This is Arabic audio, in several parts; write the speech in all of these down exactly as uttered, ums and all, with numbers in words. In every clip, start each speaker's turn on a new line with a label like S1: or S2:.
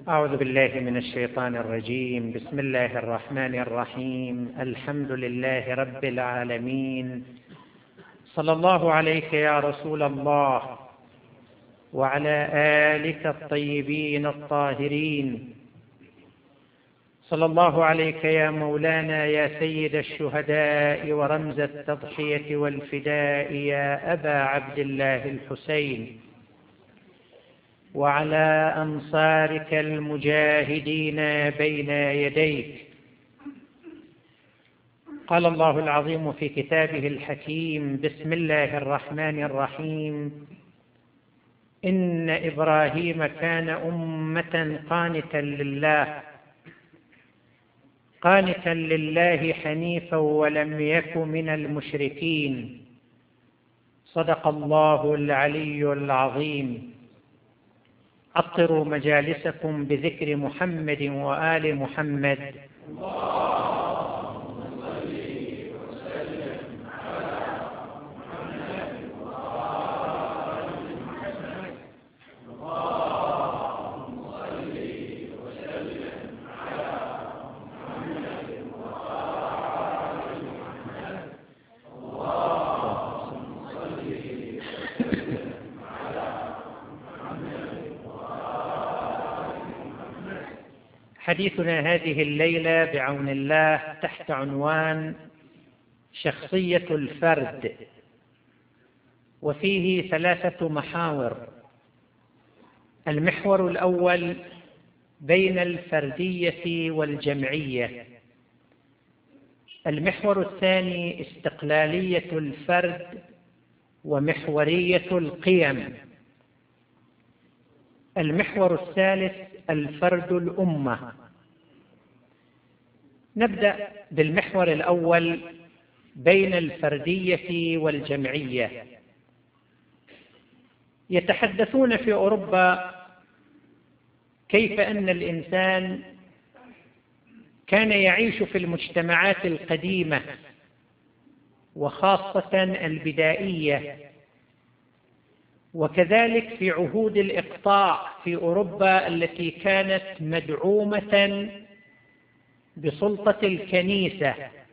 S1: أعوذ بالله من الشيطان الرجيم. بسم الله الرحمن الرحيم. الحمد لله رب العالمين. صلى الله عليك يا رسول الله وعلى آلك الطيبين الطاهرين. صلى الله عليك يا مولانا يا سيد الشهداء ورمز التضحية والفداء يا أبا عبد الله الحسين، وعلى أنصارك المجاهدين بين يديك. قال الله العظيم في كتابه الحكيم: بسم الله الرحمن الرحيم. إن إبراهيم كان أمة قانتا لله قانتا لله حنيفا ولم يك من المشركين. صدق الله العلي العظيم. عطروا مجالسكم بذكر محمد وآل محمد.
S2: اللهم صل وسلم على محمد وآل محمد. اللهم صل وسلم على محمد وآل محمد. اللهم صل وسلم على
S1: حديثنا هذه الليلة بعون الله تحت عنوان شخصية الفرد، وفيه ثلاثة محاور. المحور الأول بين الفردية والجمعية. المحور الثاني استقلالية الفرد ومحورية القيم. المحور الثالث الفرد الأمة. نبدأ بالمحور الأول بين الفردية والجمعية. يتحدثون في أوروبا كيف أن الإنسان كان يعيش في المجتمعات القديمة وخاصة البدائية، وكذلك في عهود الإقطاع في أوروبا التي كانت مدعومة بسلطة الكنيسة.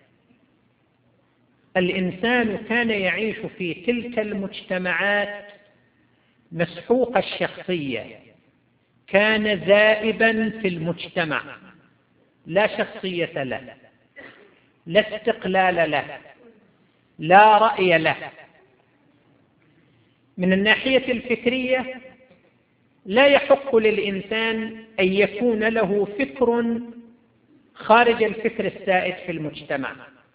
S1: الإنسان كان يعيش في تلك المجتمعات مسحوق الشخصية، كان ذائبا في المجتمع، لا شخصية له، لا استقلال له، لا رأي له. من الناحية الفكرية لا يحق للإنسان أن يكون له فكر خارج الفكر السائد في المجتمع،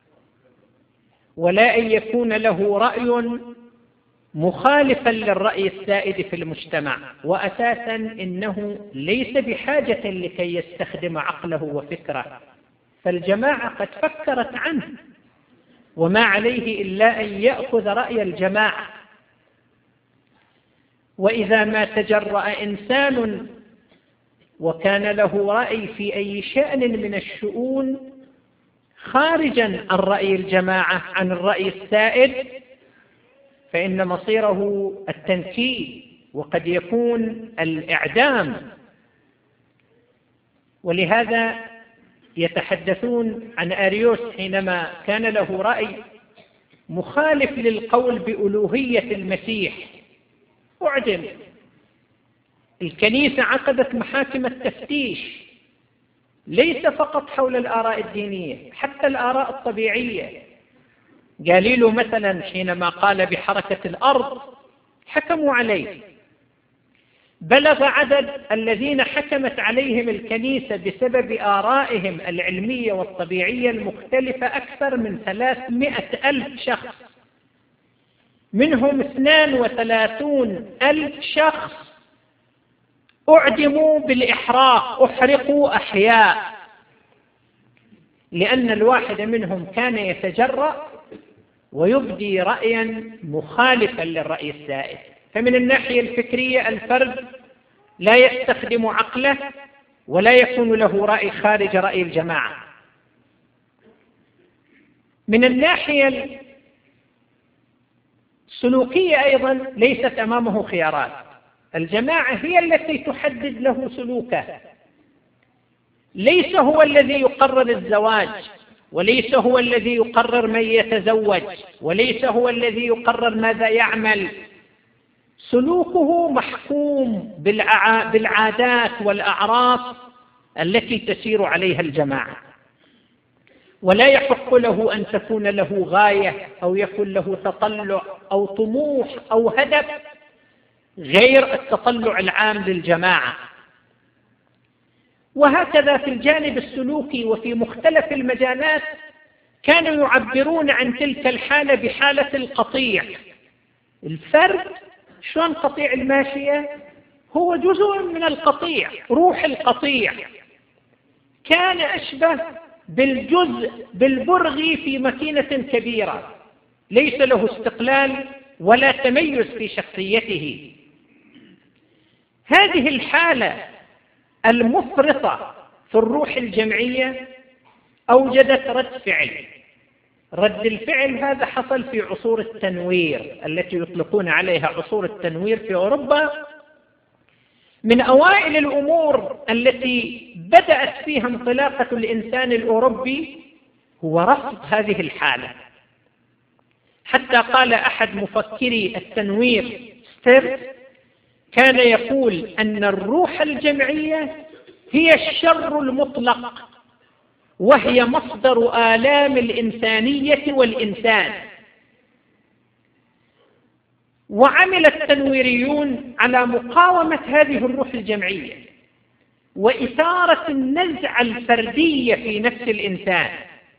S1: ولا أن يكون له رأي مخالفا للرأي السائد في المجتمع. وأساسا إنه ليس بحاجة لكي يستخدم عقله وفكره، فالجماعة قد فكرت عنه، وما عليه إلا أن يأخذ رأي الجماعة. وإذا ما تجرأ إنسان وكان له رأي في أي شأن من الشؤون خارجا عن رأي الجماعة، عن الرأي السائد، فإن مصيره التنكيل وقد يكون الإعدام. ولهذا يتحدثون عن أريوس حينما كان له رأي مخالف للقول بألوهية المسيح، أعدم. الكنيسة عقدت محاكم التفتيش ليس فقط حول الآراء الدينية، حتى الآراء الطبيعية. جاليلو مثلا حينما قال بحركة الأرض حكموا عليه. بلغ عدد الذين حكمت عليهم الكنيسة بسبب آرائهم العلمية والطبيعية المختلفة أكثر من ثلاثمائة ألف شخص، منهم اثنان وثلاثون ألف شخص أعدموا بالإحراق، أحرقوا أحياء، لأن الواحد منهم كان يتجرأ ويبدي رأيا مخالفا للرأي السائد. فمن الناحية الفكرية الفرد لا يستخدم عقله ولا يكون له رأي خارج رأي الجماعة. من الناحية السلوكية أيضا ليست أمامه خيارات. الجماعة هي التي تحدد له سلوكه، ليس هو الذي يقرر الزواج، وليس هو الذي يقرر من يتزوج، وليس هو الذي يقرر ماذا يعمل. سلوكه محكوم بالعادات والأعراف التي تسير عليها الجماعة، ولا يحق له أن تكون له غاية أو يكون له تطلع أو طموح أو هدف غير التطلع العام للجماعة. وهكذا في الجانب السلوكي وفي مختلف المجالات كانوا يعبرون عن تلك الحالة بحالة القطيع. الفرد شلون قطيع الماشية؟ هو جزء من القطيع، روح القطيع. كان أشبه بالجزء بالبرغي في مكينة كبيرة، ليس له استقلال ولا تميز في شخصيته. هذه الحالة المفرطة في الروح الجمعية أوجدت رد فعل. رد الفعل هذا حصل في عصور التنوير التي يطلقون عليها عصور التنوير في أوروبا. من أوائل الأمور التي بدأت فيها انطلاقة الإنسان الأوروبي هو رفض هذه الحالة، حتى قال أحد مفكري التنوير ستيرت كان يقول أن الروح الجمعية هي الشر المطلق، وهي مصدر آلام الإنسانية والإنسان. وعمل التنويريون على مقاومة هذه الروح الجمعية وإثارة النزعة الفردية في نفس الإنسان.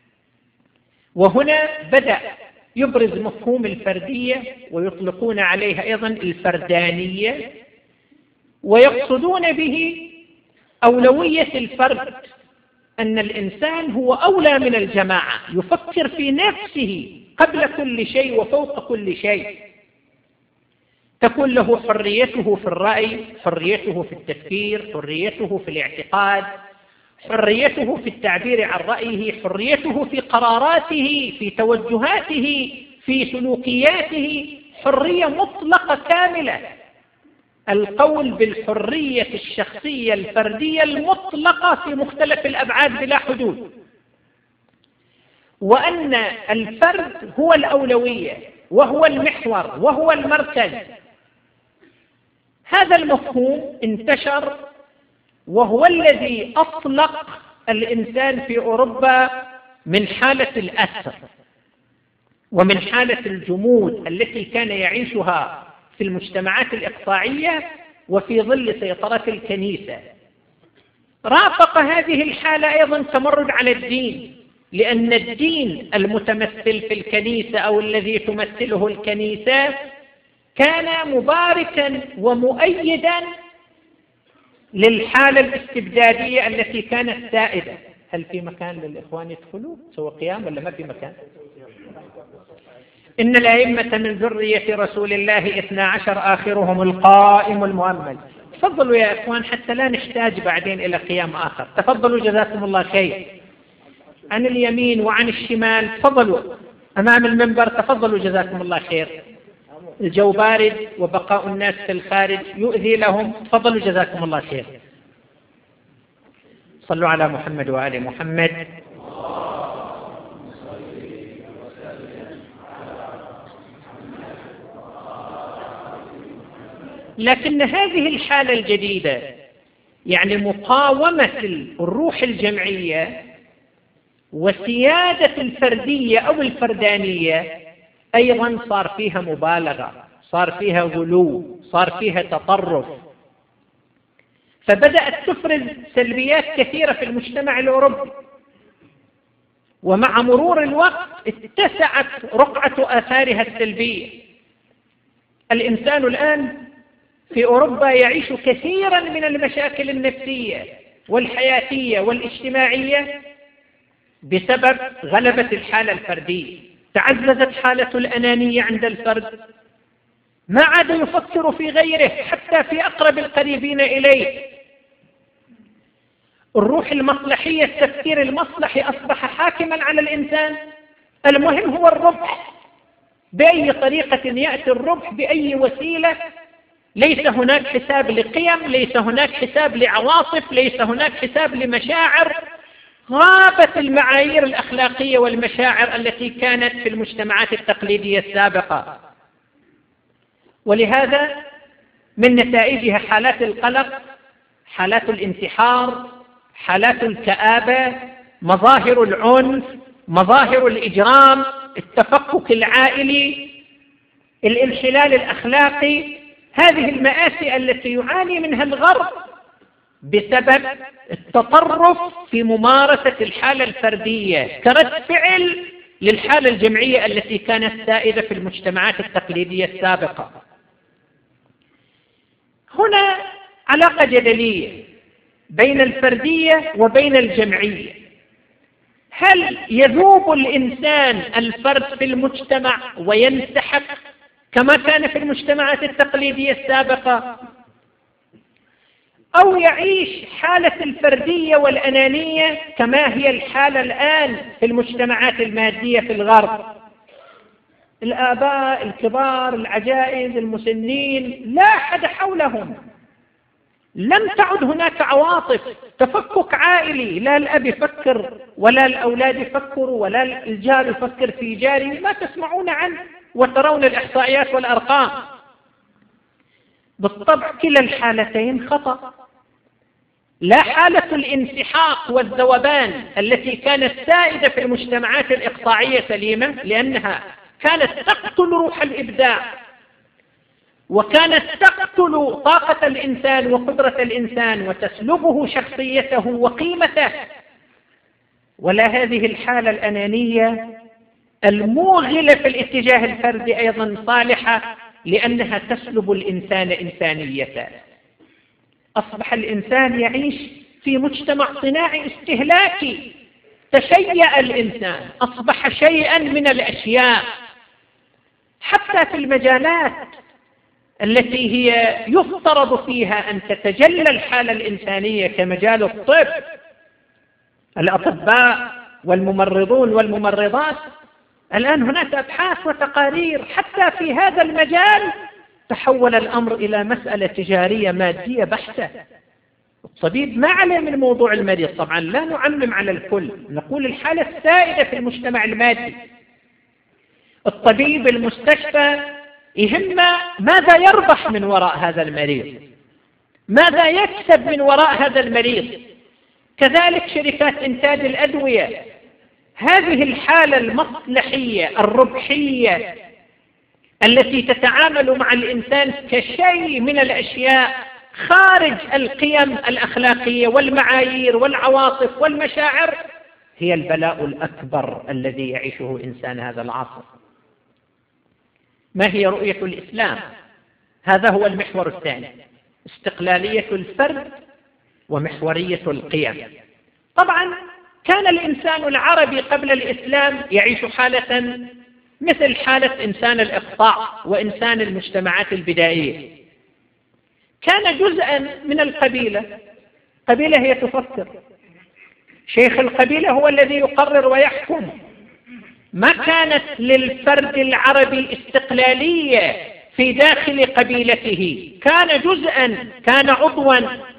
S1: وهنا بدأ يبرز مفهوم الفردية، ويطلقون عليها أيضا الفردانية، ويقصدون به أولوية الفرد، أن الإنسان هو أولى من الجماعة، يفكر في نفسه قبل كل شيء وفوق كل شيء. تكون له حريته في الرأي، حريته في التفكير، حريته في الاعتقاد، حريته في التعبير عن رأيه، حريته في قراراته، في توجهاته، في سلوكياته، حرية مطلقة كاملة. القول بالحرية الشخصية الفردية المطلقة في مختلف الأبعاد بلا حدود، وأن الفرد هو الأولوية وهو المحور وهو المركز. هذا المفهوم انتشر، وهو الذي أطلق الإنسان في أوروبا من حالة الأسر ومن حالة الجمود التي كان يعيشها في المجتمعات الإقطاعية وفي ظل سيطرة الكنيسة. رافق هذه الحالة أيضا تمرد على الدين، لأن الدين المتمثل في الكنيسة أو الذي تمثله الكنيسة كان مباركا ومؤيدا للحالة الاستبدادية التي كانت سائدة. هل في مكان للإخوان يدخلوا سوى قيام ولا ما في مكان؟ إن الأئمة من ذرية رسول الله اثنا عشر آخرهم القائم المؤمل. تفضلوا يا إخوان حتى لا نحتاج بعدين إلى قيام آخر. تفضلوا جزاكم الله خير، عن اليمين وعن الشمال. تفضلوا أمام المنبر، تفضلوا جزاكم الله خير. الجو بارد وبقاء الناس في الخارج يؤذي لهم. تفضلوا جزاكم الله خير. صلوا على محمد وآل محمد. لكن هذه الحالة الجديدة، يعني مقاومة الروح الجمعية وسيادة الفردية أو الفردانية، أيضا صار فيها مبالغة، صار فيها غلو، صار فيها تطرف، فبدأت تفرز سلبيات كثيرة في المجتمع الأوروبي. ومع مرور الوقت اتسعت رقعة آثارها السلبية. الإنسان الآن في أوروبا يعيش كثيرا من المشاكل النفسية والحياتية والاجتماعية بسبب غلبة الحالة الفردية. تعززت حالة الأنانية عند الفرد، ما عاد يفكر في غيره حتى في أقرب القريبين إليه. الروح المصلحية، التفكير المصلحي أصبح حاكما على الإنسان. المهم هو الربح، بأي طريقة يأتي الربح، بأي وسيلة ليس هناك حساب لقيم، ليس هناك حساب لعواطف، ليس هناك حساب لمشاعر. غابت المعايير الأخلاقية والمشاعر التي كانت في المجتمعات التقليدية السابقة. ولهذا من نتائجها حالات القلق، حالات الانتحار، حالات الكآبة، مظاهر العنف، مظاهر الإجرام، التفكك العائلي، الانحلال الأخلاقي. هذه المآسي التي يعاني منها الغرب بسبب التطرف في ممارسة الحالة الفردية كرد فعل للحالة الجمعية التي كانت سائدة في المجتمعات التقليدية السابقة. هنا علاقة جدلية بين الفردية وبين الجمعية. هل يذوب الإنسان الفرد في المجتمع وينسحق كما كان في المجتمعات التقليدية السابقة، أو يعيش حالة الفردية والأنانية كما هي الحالة الآن في المجتمعات المادية في الغرب؟ الآباء الكبار العجائز المسنين لا أحد حولهم، لم تعد هناك عواطف، تفكك عائلي، لا الأب يفكر ولا الأولاد يفكروا ولا الجار يفكر في جاره، ما تسمعون عنه وترون الإحصائيات والأرقام. بالطبع كلا الحالتين خطأ. لا حالة الانسحاق والذوبان التي كانت سائدة في المجتمعات الإقطاعية سليمة، لأنها كانت تقتل روح الإبداع وكانت تقتل طاقة الإنسان وقدرة الإنسان وتسلبه شخصيته وقيمته. ولا هذه الحالة الأنانية الموغلة في الاتجاه الفردي أيضا صالحة، لأنها تسلب الإنسان إنسانيته. أصبح الإنسان يعيش في مجتمع صناعي استهلاكي، تشيع الإنسان، أصبح شيئا من الأشياء. حتى في المجالات التي هي يفترض فيها أن تتجلى الحالة الإنسانية كمجال الطب، الأطباء والممرضون والممرضات، الآن هناك أبحاث وتقارير حتى في هذا المجال تحول الأمر إلى مسألة تجارية مادية بحتة. الطبيب ما عليه من موضوع المريض، طبعا لا نعمم على الكل، نقول الحالة السائدة في المجتمع المادي. الطبيب المستشفى يهم ماذا يربح من وراء هذا المريض، ماذا يكسب من وراء هذا المريض. كذلك شركات إنتاج الأدوية، هذه الحالة المصلحية الربحية التي تتعامل مع الإنسان كشيء من الأشياء خارج القيم الأخلاقية والمعايير والعواطف والمشاعر، هي البلاء الأكبر الذي يعيشه إنسان هذا العصر. ما هي رؤية الإسلام؟ هذا هو المحور الثاني، استقلالية الفرد ومحورية القيم. طبعا كان الإنسان العربي قبل الإسلام يعيش حالة مثل حالة إنسان الإقطاع وإنسان المجتمعات البدائية. كان جزءا من القبيلة، قبيلة هي تفكر، شيخ القبيلة هو الذي يقرر ويحكم. ما كانت للفرد العربي استقلالية في داخل قبيلته، كان جزءا، كان عضوا.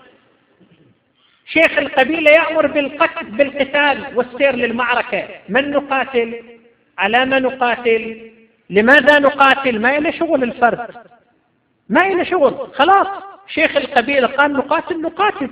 S1: شيخ القبيلة يأمر بالقتل بالقتال والسير للمعركة. من نقاتل؟ على ما نقاتل؟ لماذا نقاتل؟ ما إلى شغل الفرد، ما إلى شغل، خلاص شيخ القبيلة قال نقاتل نقاتل.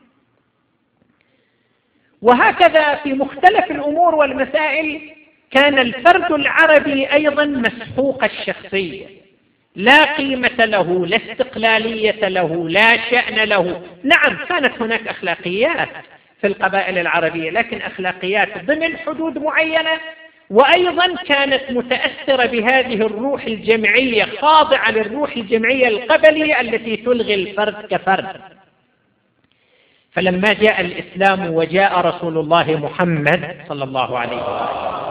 S1: وهكذا في مختلف الأمور والمسائل كان الفرد العربي أيضا مسحوق الشخصية، لا قيمة له، لا استقلالية له، لا شأن له. نعم كانت هناك أخلاقيات في القبائل العربية، لكن أخلاقيات ضمن حدود معينة، وأيضا كانت متأثرة بهذه الروح الجمعية، خاضعة للروح الجمعية القبلية التي تلغي الفرد كفرد. فلما جاء الإسلام وجاء رسول الله محمد صلى الله عليه وسلم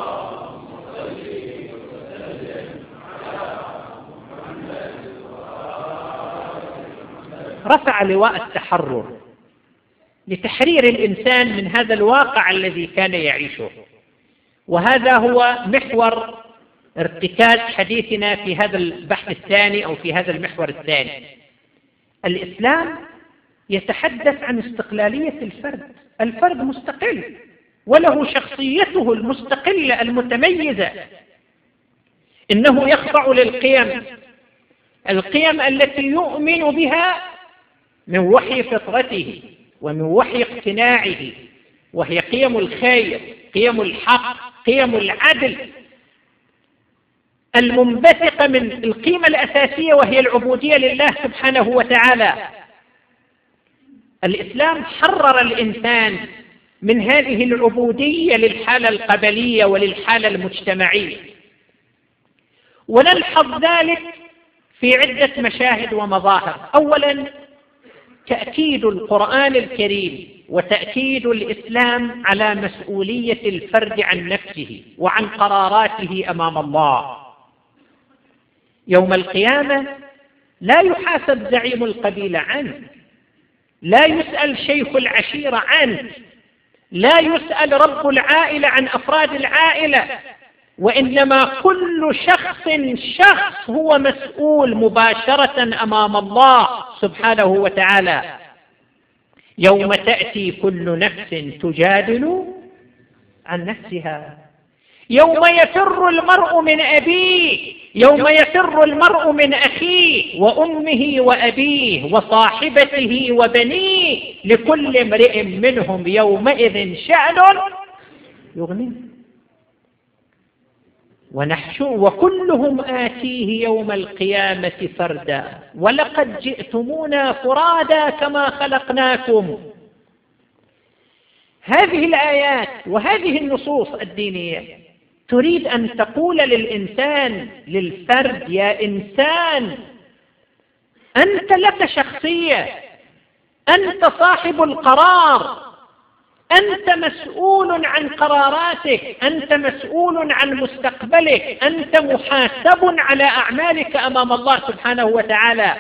S1: رفع لواء التحرر لتحرير الإنسان من هذا الواقع الذي كان يعيشه. وهذا هو محور ارتكاز حديثنا في هذا البحث الثاني أو في هذا المحور الثاني، الإسلام يتحدث عن استقلالية الفرد. الفرد مستقل وله شخصيته المستقلة المتميزة، إنه يخضع للقيم، القيم التي يؤمن بها من وحي فطرته ومن وحي اقتناعه، وهي قيم الخير، قيم الحق، قيم العدل، المنبثقة من القيمة الأساسية وهي العبودية لله سبحانه وتعالى. الإسلام حرر الإنسان من هذه العبودية للحالة القبلية وللحالة المجتمعية، ونلحظ ذلك في عدة مشاهد ومظاهر. أولا، تأكيد القرآن الكريم وتأكيد الإسلام على مسؤولية الفرد عن نفسه وعن قراراته أمام الله. يوم القيامة لا يحاسب زعيم القبيلة عنه، لا يسأل شيخ العشيرة عنه، لا يسأل رب العائلة عن أفراد العائلة، وإنما كل شخص شخص هو مسؤول مباشرة أمام الله سبحانه وتعالى. يوم تأتي كل نفس تجادل عن نفسها، يوم يفر المرء من أبيه، يوم يفر المرء من أخيه وأمه وأبيه وصاحبته وبنيه، لكل امرئ منهم يومئذ شأن يغنيه، ونحشو وكلهم آتيه يوم القيامة فردا ولقد جئتمونا فرادا كما خلقناكم. هذه الآيات وهذه النصوص الدينية تريد أن تقول للإنسان، للفرد: يا إنسان، أنت لك شخصية، أنت صاحب القرار، أنت مسؤول عن قراراتك، أنت مسؤول عن مستقبلك، أنت محاسب على أعمالك أمام الله سبحانه وتعالى.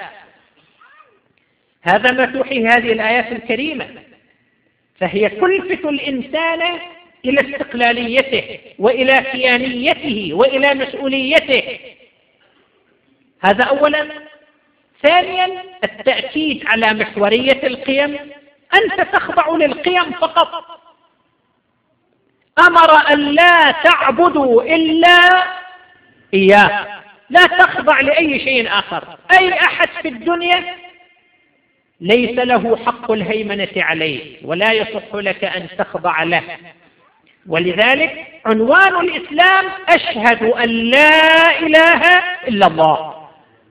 S1: هذا ما توحي هذه الآيات الكريمة، فهي تلفت الإنسان إلى استقلاليته وإلى كيانيته وإلى مسؤوليته. هذا أولا. ثانيا، التأكيد على محورية القيم. أنت تخضع للقيم فقط. أمر أن لا تعبدوا إلا إياه، لا تخضع لأي شيء آخر. أي أحد في الدنيا ليس له حق الهيمنة عليه ولا يصح لك أن تخضع له. ولذلك عنوان الإسلام: أشهد أن لا إله إلا الله.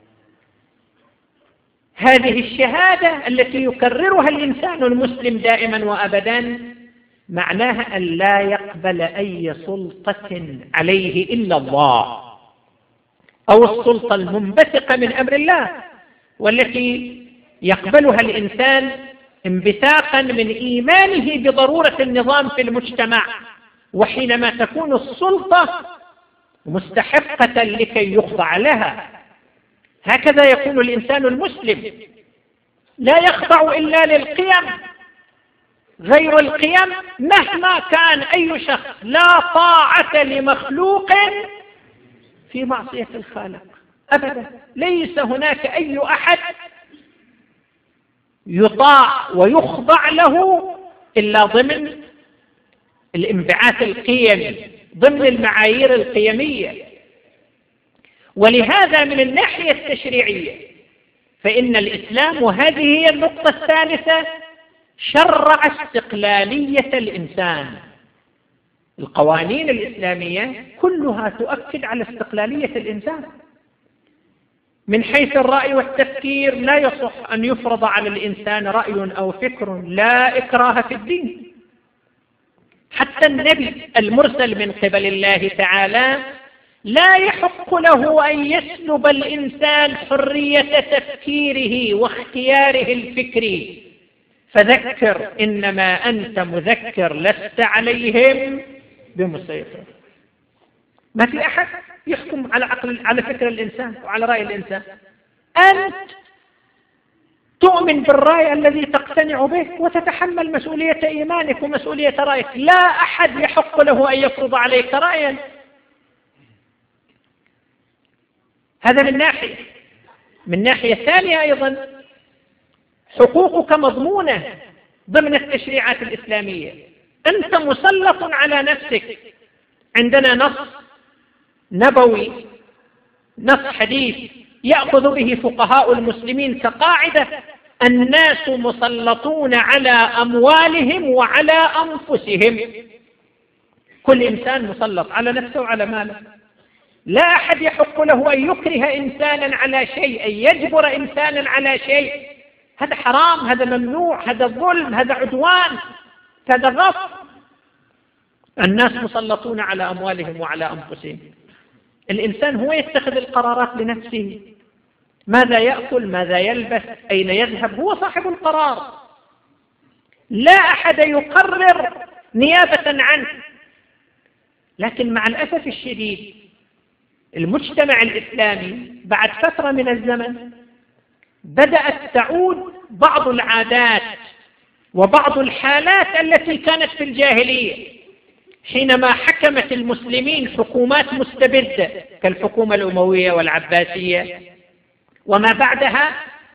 S1: هذه الشهادة التي يكررها الإنسان المسلم دائما وأبدا معناها أن لا يقبل أي سلطة عليه إلا الله، أو السلطة المنبثقة من أمر الله والتي يقبلها الإنسان انبثاقا من إيمانه بضرورة النظام في المجتمع، وحينما تكون السلطة مستحقة لكي يخضع لها. هكذا يكون الإنسان المسلم، لا يخضع إلا للقيم. غير القيم مهما كان أي شخص لا طاعة لمخلوق في معصية الخالق أبدا. ليس هناك أي أحد يطاع ويخضع له إلا ضمن الانبعاث القيمي، ضمن المعايير القيمية. ولهذا من الناحية التشريعية فإن الإسلام، وهذه هي النقطة الثالثة، شرع استقلالية الإنسان. القوانين الإسلامية كلها تؤكد على استقلالية الإنسان. من حيث الرأي والتفكير لا يصح أن يفرض على الإنسان رأي أو فكر، لا إكراه في الدين. حتى النبي المرسل من قبل الله تعالى لا يحق له أن يسلب الإنسان حرية تفكيره واختياره الفكري. فذكر إنما أنت مذكر لست عليهم بمسيطر. ما في أحد يحكم على عقل على فكر الإنسان وعلى رأي الإنسان. أنت تؤمن بالرأي الذي تقتنع به وتتحمل مسؤولية إيمانك ومسؤولية رأيك. لا أحد يحق له أن يفرض عليك رأيا. هذا من ناحية. من ناحية ثانية أيضا حقوقك مضمونة ضمن التشريعات الإسلامية، أنت مسلط على نفسك. عندنا نص نبوي، نص حديث يأخذ به فقهاء المسلمين كقاعدة: الناس مسلطون على أموالهم وعلى أنفسهم. كل إنسان مسلط على نفسه وعلى ماله، لا أحد يحق له أن يكره إنسانا على شيء، أن يجبر إنسانا على شيء. هذا حرام، هذا ممنوع، هذا ظلم، هذا عدوان، هذا غصب. الناس مسلطون على أموالهم وعلى أنفسهم. الإنسان هو يتخذ القرارات لنفسه، ماذا يأكل، ماذا يلبس، أين يذهب، هو صاحب القرار، لا أحد يقرر نيابة عنه. لكن مع الأسف الشديد المجتمع الإسلامي بعد فترة من الزمن بدأت تعود بعض العادات وبعض الحالات التي كانت في الجاهلية، حينما حكمت المسلمين حكومات مستبدة كالحكومة الأموية والعباسية وما بعدها.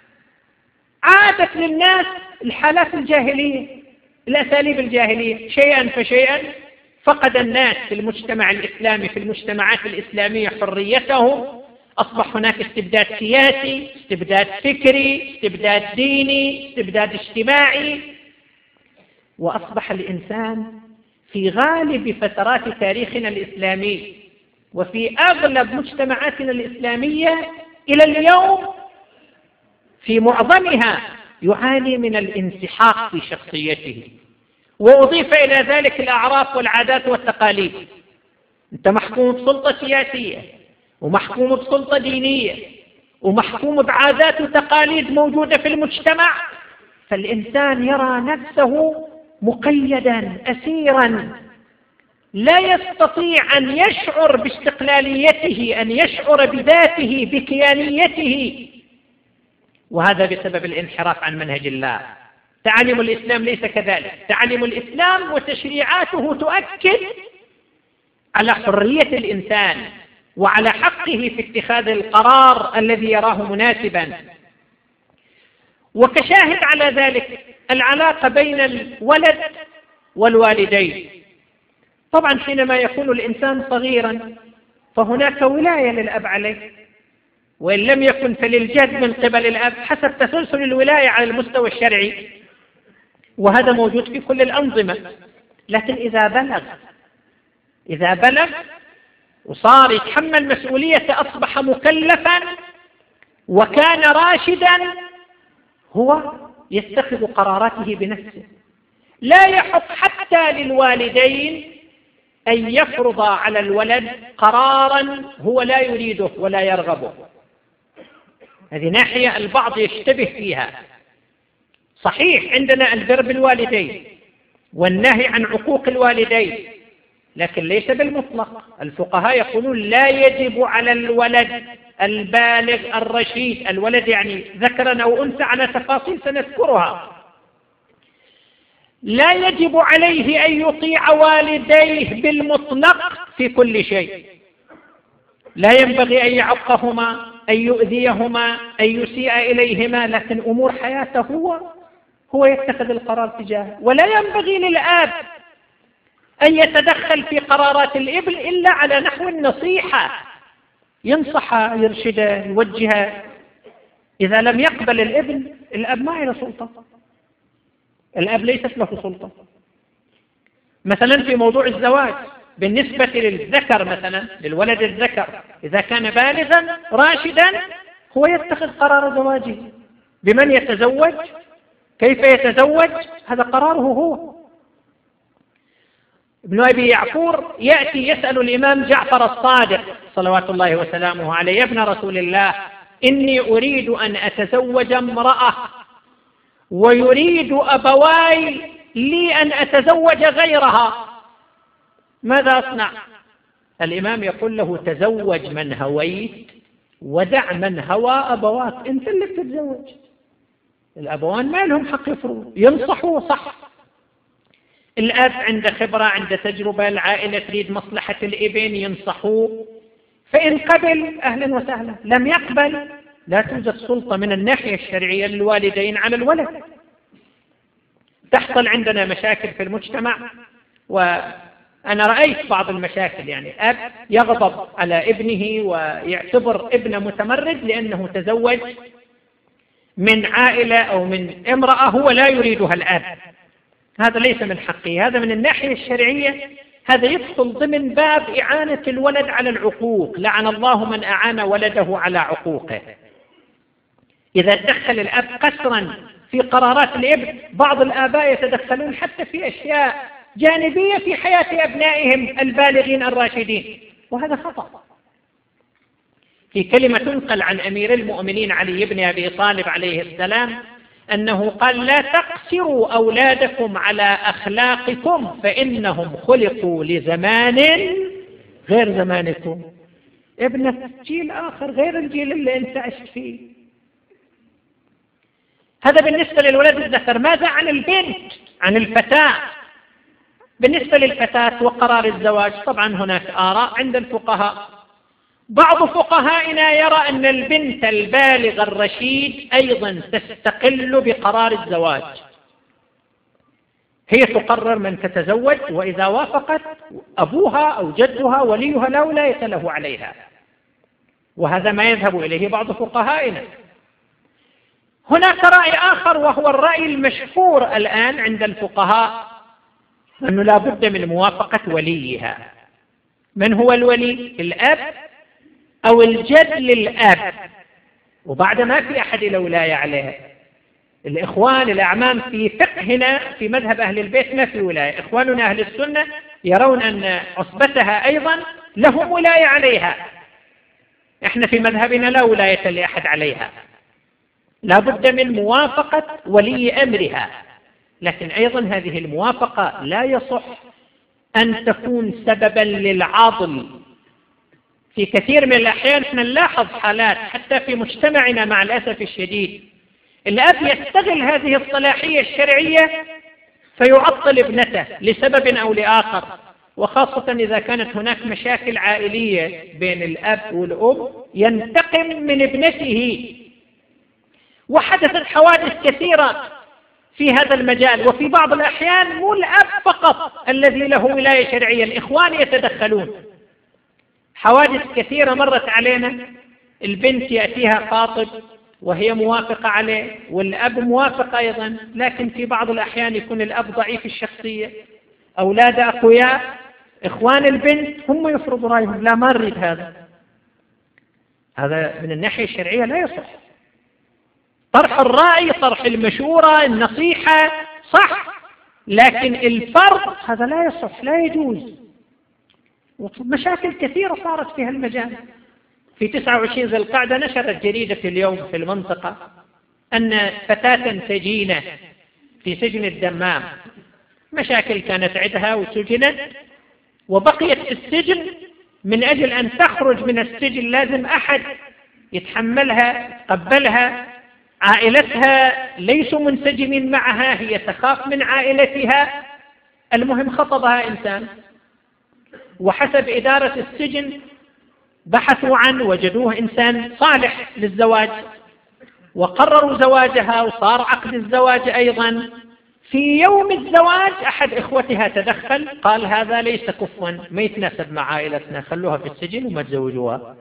S1: عادت للناس الحالات الجاهلية، الأساليب الجاهلية، شيئا فشيئا فقد الناس في المجتمع الإسلامي، في المجتمعات الإسلامية، حريتهم. أصبح هناك استبداد سياسي، استبداد فكري، استبداد ديني، استبداد اجتماعي، وأصبح الإنسان في غالب فترات تاريخنا الإسلامي وفي أغلب مجتمعاتنا الإسلامية إلى اليوم في معظمها يعاني من الانسحاق في شخصيته. وأضيف إلى ذلك الأعراف والعادات والتقاليد. أنت محكوم بسلطة سياسية، ومحكوم بسلطة دينية، ومحكوم بعادات وتقاليد موجودة في المجتمع، فالإنسان يرى نفسه مقيدا أسيرا، لا يستطيع أن يشعر باستقلاليته، أن يشعر بذاته، بكيانيته. وهذا بسبب الانحراف عن منهج الله. تعاليم الإسلام ليس كذلك. تعاليم الإسلام وتشريعاته تؤكد على حرية الإنسان وعلى حقه في اتخاذ القرار الذي يراه مناسبا. وكشاهد على ذلك العلاقة بين الولد والوالدين. طبعا حينما يكون الإنسان صغيرا فهناك ولاية للأب عليه، وإن لم يكن فللجد من قبل الأب حسب تسلسل الولاية على المستوى الشرعي، وهذا موجود في كل الأنظمة. لكن إذا بلغ إذا بلغ وصار يتحمل مسؤولية، أصبح مكلفا وكان راشدا، هو يتخذ قراراته بنفسه. لا يحق حتى للوالدين أن يفرض على الولد قرارا هو لا يريده ولا يرغبه. هذه ناحية البعض يشتبه فيها. صحيح عندنا البر بالوالدين والنهي عن عقوق الوالدين، لكن ليس بالمطلق. الفقهاء يقولون لا يجب على الولد البالغ الرشيد، الولد يعني ذكرا أو أنثى على تفاصيل سنذكرها، لا يجب عليه أن يطيع والديه بالمطلق في كل شيء. لا ينبغي أن يعقهما، أن يؤذيهما، أن يسيء إليهما، لكن أمور حياته هو هو يتخذ القرار تجاهه. ولا ينبغي للآب أن يتدخل في قرارات الابن إلا على نحو النصيحة، ينصحه، يرشده، يوجهه. إذا لم يقبل الابن، الأب ما له سلطة، الأب ليست له سلطة. مثلا في موضوع الزواج بالنسبة للذكر، مثلا للولد الذكر، إذا كان بالغا راشدا هو يتخذ قرار زواجه. بمن يتزوج، كيف يتزوج، هذا قراره هو. ابن أبي يعفور يأتي يسأل الإمام جعفر الصادق صلوات الله وسلامه عليه: يا ابن رسول الله، إني أريد أن أتزوج امرأة ويريد أبواي لي أن أتزوج غيرها، ماذا أصنع؟ الإمام يقول له: تزوج من هويت ودع من هوى أبواك. أنت اللي بتتزوج، الأبوان ما لهم حق يفرضوا، ينصحوا صح. الأب عنده خبرة، عنده تجربة، العائلة تريد مصلحة الابن، ينصحوه، فإن قبل أهلا وسهلا، لم يقبل لا توجد سلطة من الناحية الشرعية للوالدين على الولد. تحصل عندنا مشاكل في المجتمع، وأنا رأيت بعض المشاكل، يعني أب يغضب على ابنه ويعتبر ابنه متمرد لأنه تزوج من عائلة أو من امرأة هو لا يريدها الآب. هذا ليس من حقه، هذا من الناحية الشرعية هذا يدخل ضمن باب إعانة الولد على العقوق. لعن الله من أعان ولده على عقوقه. إذا تدخل الأب قسرا في قرارات الابن، بعض الآباء يتدخلون حتى في أشياء جانبية في حياة أبنائهم البالغين الراشدين، وهذا خطأ. في كلمة تنقل عن أمير المؤمنين علي بن أبي طالب عليه السلام أنه قال: لا تقسروا أولادكم على أخلاقكم فإنهم خلقوا لزمان غير زمانكم. ابنك جيل آخر غير الجيل اللي أنت عشت فيه. هذا بالنسبة للولد الذكر. ماذا عن البنت، عن الفتاة؟ بالنسبة للفتاة وقرار الزواج، طبعا هناك آراء عند الفقهاء. بعض فقهائنا يرى أن البنت البالغ الرشيد أيضا تستقل بقرار الزواج، هي تقرر من تتزوج، وإذا وافقت أبوها أو جدها وليها لا ولاية له عليها. وهذا ما يذهب إليه بعض فقهائنا. هناك رأي آخر وهو الرأي المشهور الآن عند الفقهاء، أنه لا بد من موافقة وليها. من هو الولي؟ الأب أو الجد للأب، وبعد ما في أحد له ولاية عليها. الإخوان الأعمام في فقهنا في مذهب أهل البيت ما في ولاية. إخواننا أهل السنة يرون أن عصبتها أيضا لهم ولاية عليها. إحنا في مذهبنا لا ولاية لأحد عليها، لا بد من موافقة ولي أمرها. لكن أيضا هذه الموافقة لا يصح أن تكون سببا للعضل. في كثير من الأحيان احنا نلاحظ حالات حتى في مجتمعنا مع الأسف الشديد، الأب يستغل هذه الصلاحية الشرعية فيعطل ابنته لسبب أو لآخر، وخاصة إذا كانت هناك مشاكل عائلية بين الأب والأم ينتقم من ابنته. وحدثت حوادث كثيرة في هذا المجال. وفي بعض الأحيان مو الأب فقط الذي له ولاية شرعية، الإخوان يتدخلون. حوادث كثيرة مرت علينا، البنت يأتيها خاطب وهي موافقة عليه والأب موافق أيضا، لكن في بعض الأحيان يكون الأب ضعيف الشخصية، أولاد أقوياء، إخوان البنت هم يفرضوا رأيهم، لا ما نريد هذا. هذا من الناحية الشرعية لا يصح. طرح الرأي، طرح المشورة، النصيحة صح، لكن الفرض هذا لا يصح، لا يجوز. مشاكل كثيرة صارت في هالمجال. في تسعة وعشرين ذي القعدة نشرت جريدة اليوم في المنطقة أن فتاة سجينة في سجن الدمام، مشاكل كانت عندها وسجنت وبقيت في السجن. من أجل أن تخرج من السجن لازم أحد يتحملها يتقبلها. عائلتها ليسوا منسجمين معها، هي تخاف من عائلتها. المهم خطبها إنسان، وحسب إدارة السجن بحثوا عنه وجدوه إنسان صالح للزواج، وقرروا زواجها وصار عقد الزواج أيضا. في يوم الزواج أحد إخوتها تدخل قال هذا ليس كفوا، ما يتناسب مع عائلتنا، خلوها في السجن وما تزوجوها.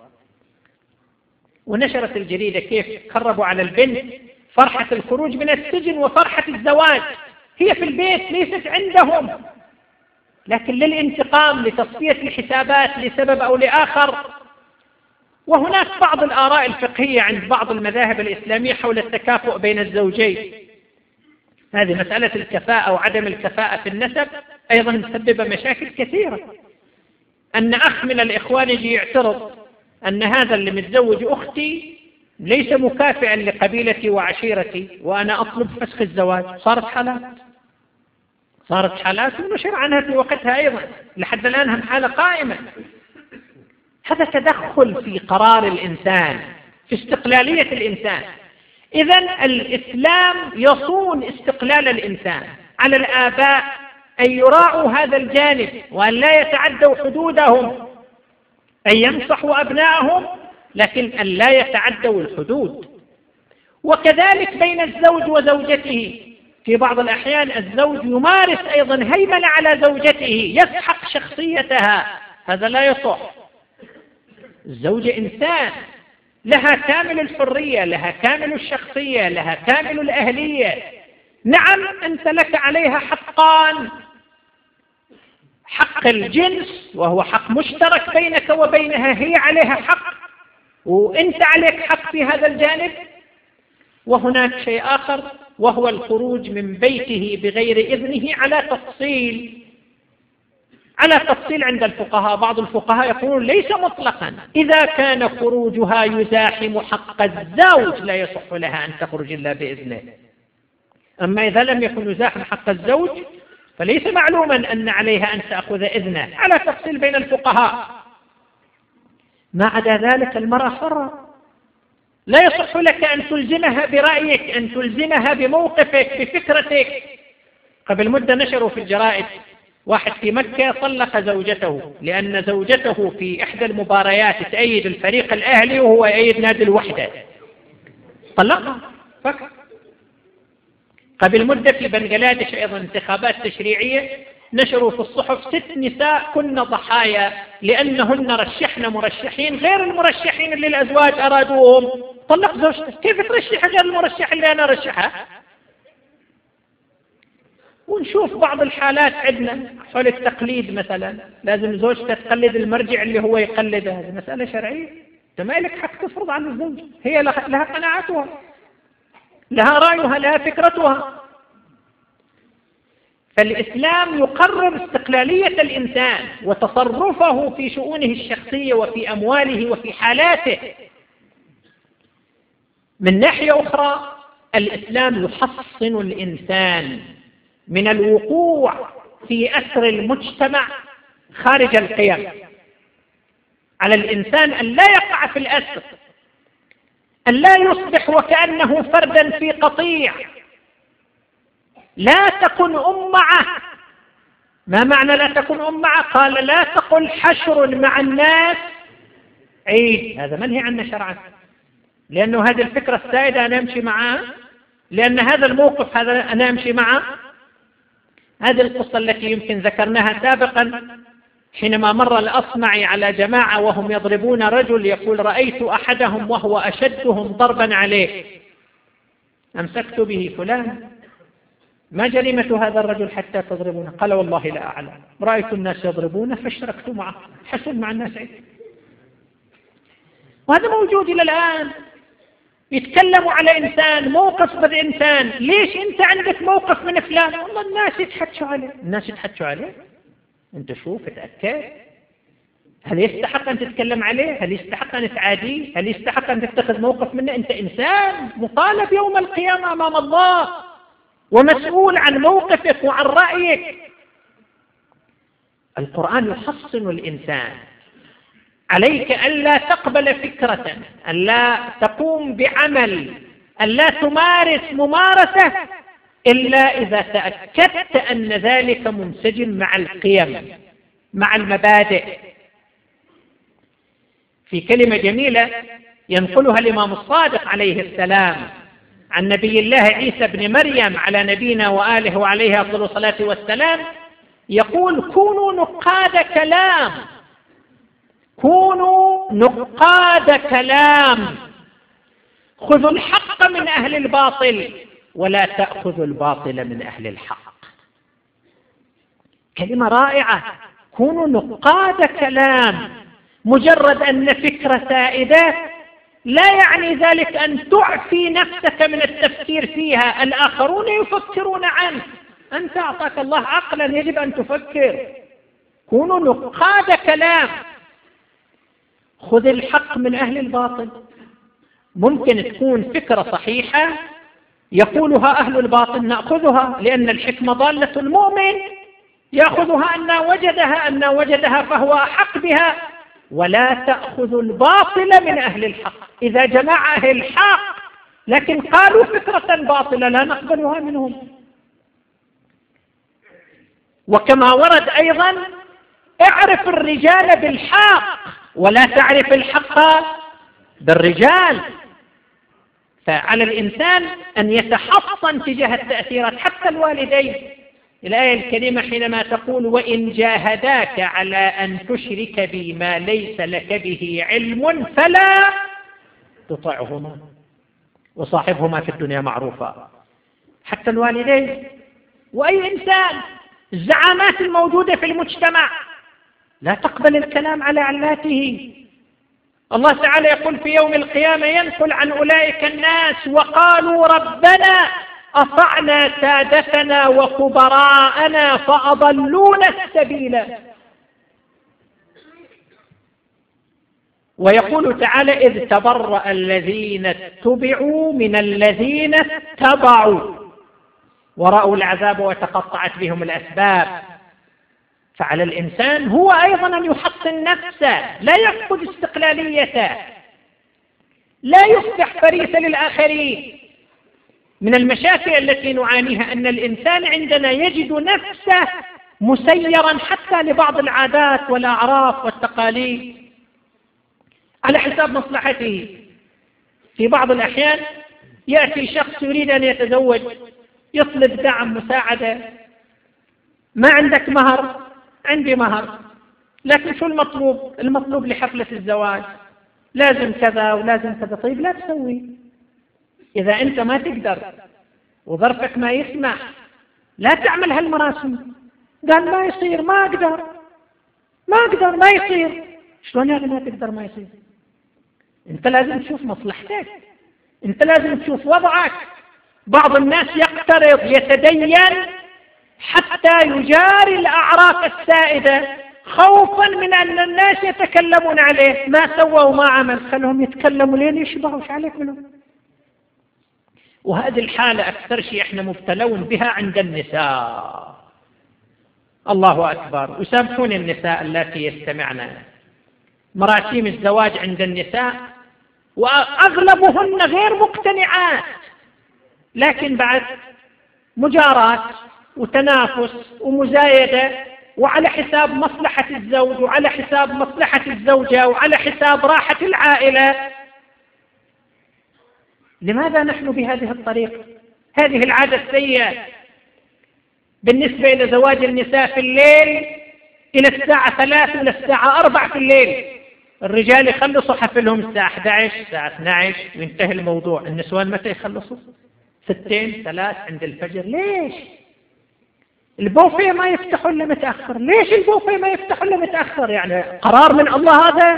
S1: ونشرت الجريدة كيف قربوا على البنت فرحة الخروج من السجن وفرحة الزواج. هي في البيت ليست عندهم، لكن للانتقام، لتصفية الحسابات لسبب أو لآخر. وهناك بعض الآراء الفقهية عند بعض المذاهب الإسلامية حول التكافؤ بين الزوجين. هذه مسألة الكفاءة وعدم الكفاءة في النسب أيضا مسبب مشاكل كثيرة. أن أخ من الإخوان يجي يعترض أن هذا اللي متزوج أختي ليس مكافئا لقبيلتي وعشيرتي وأنا أطلب فسخ الزواج. صارت حالات صارت حالات ونشر عنها في وقتها أيضا، لحد الآن هم حالة قائمة. هذا تدخل في قرار الإنسان، في استقلالية الإنسان. إذن الإسلام يصون استقلال الإنسان. على الآباء أن يراعوا هذا الجانب وأن لا يتعدوا حدودهم، أن ينصحوا أبنائهم لكن أن لا يتعدوا الحدود. وكذلك بين الزوج وزوجته، في بعض الأحيان الزوج يمارس أيضا هيمنة على زوجته، يسحق شخصيتها، هذا لا يصح. الزوجة إنسان لها كامل الحرية، لها كامل الشخصية، لها كامل الأهلية. نعم أنت لك عليها حقان، حق الجنس وهو حق مشترك بينك وبينها، هي عليها حق وأنت عليك حق في هذا الجانب. وهناك شيء آخر وهو الخروج من بيته بغير إذنه على تفصيل على تفصيل عند الفقهاء. بعض الفقهاء يقولون ليس مطلقا، إذا كان خروجها يزاحم حق الزوج لا يصح لها أن تخرج إلا بإذنه. أما إذا لم يكن يزاحم حق الزوج فليس معلوما أن عليها أن تأخذ إذنه، على تفصيل بين الفقهاء. ما عدا ذلك المرأة حرة، لا يصح لك أن تلزمها برأيك، أن تلزمها بموقفك بفكرتك. قبل مدة نشروا في الجرائد واحد في مكة طلق زوجته لأن زوجته في إحدى المباريات تأيد الفريق الأهلي وهو يأيد نادي الوحدة، طلقها فقط. قبل مدة في بنغلاديش أيضا انتخابات تشريعية، نشروا في الصحف ست نساء كن ضحايا لأنهن رشحن مرشحين غير المرشحين اللي الأزواج أرادوهم، طلق زوجته. كيف ترشح غير المرشح اللي أنا رشحها؟ ونشوف بعض الحالات عندنا حول التقليد، مثلا لازم زوجته تقلد المرجع اللي هو يقلده، هذه مسألة شرعية، أنت ما لك حق تفرض عن الزوج، هي لها قناعتها، لها رأيها، لها فكرتها. فالإسلام يقرر استقلالية الإنسان وتصرفه في شؤونه الشخصية وفي أمواله وفي حالاته. من ناحية أخرى الإسلام يحصن الإنسان من الوقوع في أسر المجتمع خارج القيم. على الإنسان أن لا يقع في الأسر، أن لا يصبح وكأنه فردا في قطيع. لا تكن أمعة. ما معنى لا تكن أمعة؟ قال لا تقل حشر مع الناس عيد، هذا منهي عنه شرعا، لأنه هذه الفكرة السائدة أنا أمشي معها، لأن هذا الموقف هذا أنا أمشي معه. هذه القصة التي يمكن ذكرناها سابقا حينما مر الأصمعي على جماعة وهم يضربون رجل، يقول رأيت أحدهم وهو أشدهم ضربا عليه، أمسكت به فلان ما جريمة هذا الرجل حتى تضربونه؟ قال والله لا أعلم، رأيت الناس يضربونه فاشتركت معه، حسن مع الناس عيد. وهذا موجود إلى الآن، يتكلموا على إنسان، موقف ضد إنسان، ليش أنت عندك موقف من فلان؟ والله الناس يتحدثوا عليه، الناس يتحدثوا عليه، أنت شوف اتأكد، هل يستحق أن تتكلم عليه؟ هل يستحق أن تعاديه؟ هل يستحق أن تتخذ موقف منه؟ أنت إنسان مطالب يوم القيامة أمام الله ومسؤول عن موقفك وعن رأيك. القرآن يحصن الإنسان، عليك ألا تقبل فكرة، ألا تقوم بعمل، ألا تمارس ممارسة إلا إذا تأكدت أن ذلك منسجم مع القيم، مع المبادئ. في كلمة جميلة ينقلها الإمام الصادق عليه السلام عن نبي الله عيسى بن مريم على نبينا وآله وعليه أفضل الصلاة والسلام، يقول كونوا نقاد كلام، كونوا نقاد كلام، خذوا الحق من أهل الباطل ولا تأخذوا الباطل من أهل الحق. كلمة رائعة، كونوا نقاد كلام. مجرد أن فكرة سائدة لا يعني ذلك أن تعفي نفسك من التفكير فيها، الآخرون يفكرون عنك، أنت أعطاك الله عقلا يجب أن تفكر. كونوا نقاد كلام، خذ الحق من أهل الباطل. ممكن تكون فكرة صحيحة يقولها أهل الباطل نأخذها، لأن الحكمة ضالة المؤمن، يأخذها أن وجدها أن وجدها فهو أحق بها. ولا تأخذ الباطل من أهل الحق. إذا جمع أهل الحق لكن قالوا فكرة باطلة لا نقبلها منهم. وكما ورد أيضا اعرف الرجال بالحق ولا تعرف الحق بالرجال. فعلى الإنسان أن يتحصن تجاه التأثيرات حتى الوالدين. الآية الكريمة حينما تقول وإن جاهداك على أن تشرك بي ما ليس لك به علم فلا تطعهما وصاحبهما في الدنيا معروفا. حتى الوالدين وأي إنسان. الزعامات الموجودة في المجتمع لا تقبل الكلام على علاته. الله تعالى يقول في يوم القيامة ينقل عن أولئك الناس وقالوا ربنا أطعنا سادتنا وكبراءنا فأضلونا السبيل. ويقول تعالى إذ تبرأ الذين اتبعوا من الذين اتبعوا ورأوا العذاب وتقطعت بهم الأسباب. فعلى الإنسان هو أيضا أن يحصن نفسه، لا يفقد استقلاليته، لا يصبح فريسا للآخرين. من المشاكل التي نعانيها أن الإنسان عندنا يجد نفسه مسيرا حتى لبعض العادات والأعراف والتقاليد على حساب مصلحته. في بعض الأحيان يأتي شخص يريد أن يتزوج، يطلب دعم مساعدة. ما عندك مهر؟ عندي مهر، لكن شو المطلوب؟ المطلوب لحفلة الزواج لازم كذا ولازم كذا. طيب لا تسوي إذا أنت ما تقدر وظرفك ما يسمح، لا تعمل هالمراسم. قال ما يصير، ما أقدر ما أقدر ما يصير. شلون يعني ما تقدر ما يصير؟ أنت لازم تشوف مصلحتك، أنت لازم تشوف وضعك. بعض الناس يقترض يتدين حتى يجاري الأعراف السائدة خوفا من أن الناس يتكلمون عليه. ما سوى وما عمل، خلهم يتكلموا لين يشبعوا. وش عليك منهم؟ وهذه الحالة أكثر شيء إحنا مبتلون بها عند النساء. الله أكبر. وسامحون النساء التي يستمعن، مراسيم الزواج عند النساء وأغلبهن غير مقتنعات، لكن بعد مجارات وتنافس ومزايدة وعلى حساب مصلحة الزوج وعلى حساب مصلحة الزوجة وعلى حساب راحة العائلة. لماذا نحن بهذه الطريقة؟ هذه العادة السيئة. بالنسبة إلى زواج النساء في الليل إلى الساعة ثلاث إلى الساعة أربع في الليل. الرجال يخلصوا حفلهم الساعة أحد عشر الساعة اثني عشر وينتهي الموضوع. النسوان متى يخلصوا؟ ستين ثلاث عند الفجر. ليش؟ البوفيه ما يفتحوا إلا متأخر. ليش البوفيه ما يفتحوا إلا متأخر؟ يعني قرار من الله هذا؟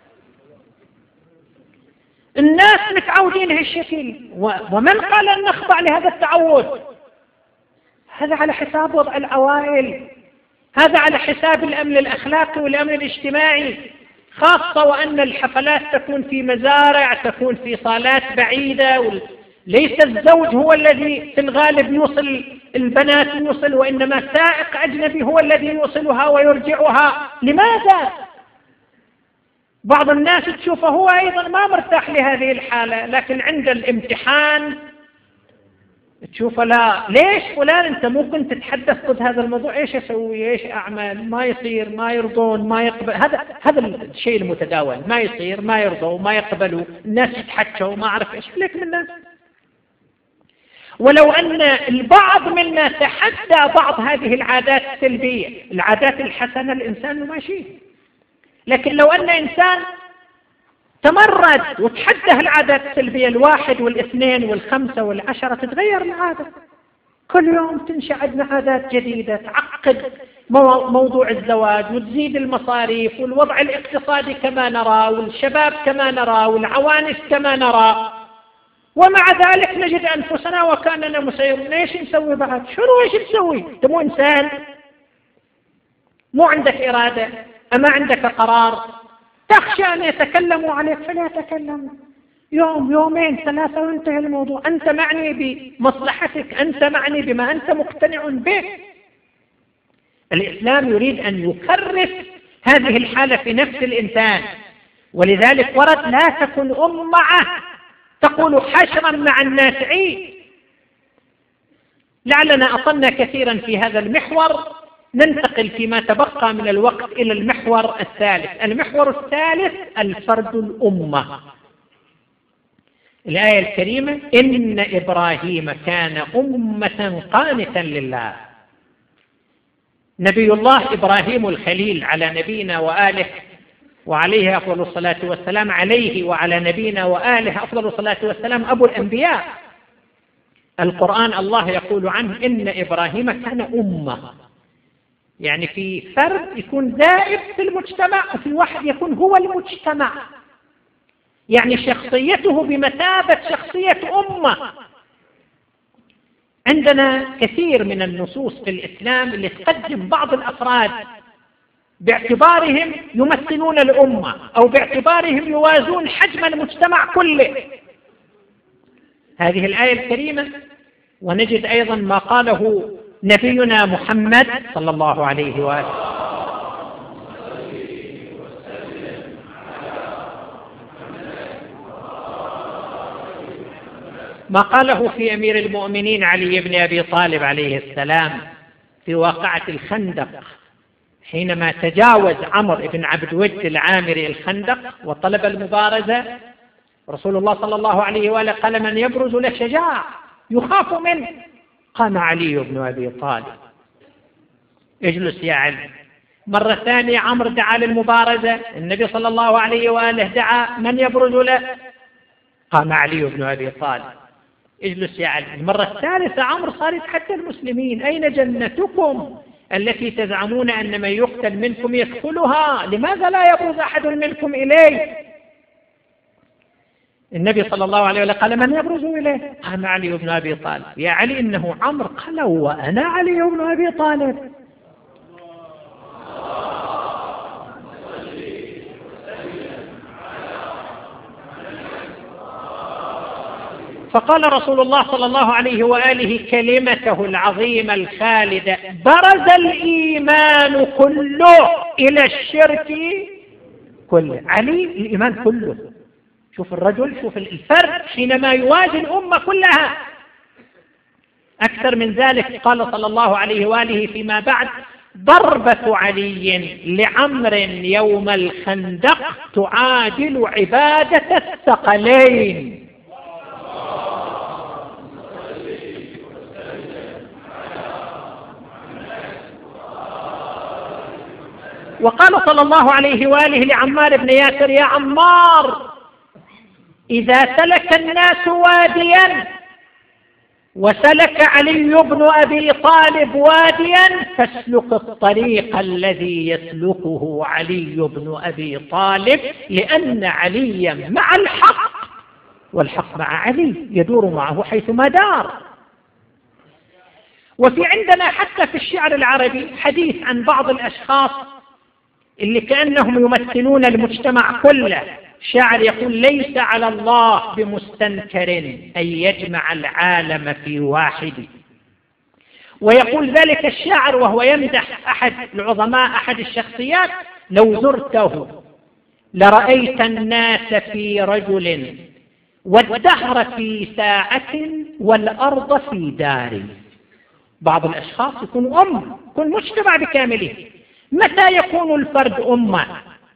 S1: الناس متعودين هالشكل، ومن قال أن نخضع لهذا التعود؟ هذا على حساب وضع العوائل، هذا على حساب الأمن الأخلاقي والأمن الاجتماعي، خاصة وأن الحفلات تكون في مزارع، تكون في صالات بعيدة. ليس الزوج هو الذي في الغالب يوصل البنات يوصل، وإنما سائق أجنبي هو الذي يوصلها ويرجعها. لماذا؟ بعض الناس تشوفه هو أيضا ما مرتاح لهذه الحالة، لكن عند الامتحان تشوفه لا. ليش فلان أنت ممكن تتحدث ضد هذا الموضوع؟ إيش أسوي؟ إيش أعمل؟ ما يصير، ما يرضون، ما يقبل. هذا هذا الشيء المتداول. ما يصير، ما يرضوا، ما يقبلوا، الناس يتحكوا، ما أعرف إيش لك من الناس. ولو أن البعض منا تحدى بعض هذه العادات السلبية، العادات الحسنة الإنسان ماشي. لكن لو أن إنسان تمرد وتحدى العادات السلبية الواحد والاثنين والخمسة والعشرة، تتغير العادة. كل يوم تنشأ عندنا عادات جديدة تعقد موضوع الزواج وتزيد المصاريف والوضع الاقتصادي كما نرى، والشباب كما نرى، والعوانس كما نرى، ومع ذلك نجد أنفسنا وكأننا مسيرون. ليش نسوي بعد؟ شنو ايش تسوي؟ انت مو إنسان؟ مو عندك إرادة؟ أما عندك قرار؟ تخشى أن يتكلموا عليك فلا يتكلموا. يوم يومين ثلاثة وانتهى الموضوع. أنت معني بمصلحتك، أنت معني بما أنت مقتنع به. الإسلام يريد أن يكرس هذه الحالة في نفس الإنسان، ولذلك ورد لا تكن أمة تقول حشرا مع الناسعين. لعلنا أطلنا كثيرا في هذا المحور. ننتقل فيما تبقى من الوقت إلى المحور الثالث. المحور الثالث الفرد الأمة. الآية الكريمة: إن إبراهيم كان أمة قانتا لله. نبي الله إبراهيم الخليل على نبينا وآله وعليه أفضل الصلاة والسلام، عليه وعلى نبينا وآله أفضل الصلاة والسلام، أبو الأنبياء. القرآن الله يقول عنه: إن إبراهيم كان أمة، يعني في فرد يكون دائب في المجتمع، وفي واحد يكون هو المجتمع، يعني شخصيته بمثابة شخصية أمة. عندنا كثير من النصوص في الإسلام اللي تقدم بعض الأفراد باعتبارهم يمثلون الأمة، أو باعتبارهم يوازون حجم المجتمع كله. هذه الآية الكريمة، ونجد أيضا ما قاله نبينا محمد صلى الله عليه وآله ما قاله في أمير المؤمنين علي بن أبي طالب عليه السلام في واقعة الخندق، حينما تجاوز عمرو بن عبد ود العامري الخندق وطلب المبارزة، رسول الله صلى الله عليه وآله قال: من يبرز له شجاع يخاف منه؟ قام علي بن أبي طالب: اجلس يا علي. مرة ثانية عمرو دعا للمبارزة، النبي صلى الله عليه وآله دعا: من يبرز له؟ قام علي بن أبي طالب: اجلس يا علي. المرة الثالثة عمرو صار يتحدى المسلمين: أين جنتكم التي تزعمون أن من يقتل منكم يدخلها؟ لماذا لا يبرز أحد منكم إليه؟ النبي صلى الله عليه وسلم قال: من يبرز إليه؟ قام علي بن أبي طالب: يا علي إنه عمرو. قال: وأنا علي بن أبي طالب. فقال رسول الله صلى الله عليه وآله كلمته العظيمة الخالدة: برز الإيمان كله إلى الشرك كله. علي الإيمان كله. شوف الرجل، شوف الفرد حينما يوازي الأمة كلها. أكثر من ذلك قال صلى الله عليه وآله فيما بعد: ضربة علي لعمر يوم الخندق تعادل عبادة الثقلين. وقال صلى الله عليه وآله لعمار بن ياسر: يا عمار، إذا سلك الناس واديا وسلك علي بن أبي طالب واديا فاسلك الطريق الذي يسلكه علي بن أبي طالب، لأن عليا مع الحق والحق مع علي يدور معه حيثما دار. وفي عندنا حتى في الشعر العربي حديث عن بعض الأشخاص اللي كأنهم يمثلون المجتمع كله. شاعر يقول: ليس على الله بمستنكر أن يجمع العالم في واحد. ويقول ذلك الشاعر وهو يمدح أحد العظماء، أحد الشخصيات: لو زرته لرأيت الناس في رجل والدهر في ساعة والأرض في دار. بعض الأشخاص يكون أم، يكون مجتمع بكامله. متى يكون الفرد أمة؟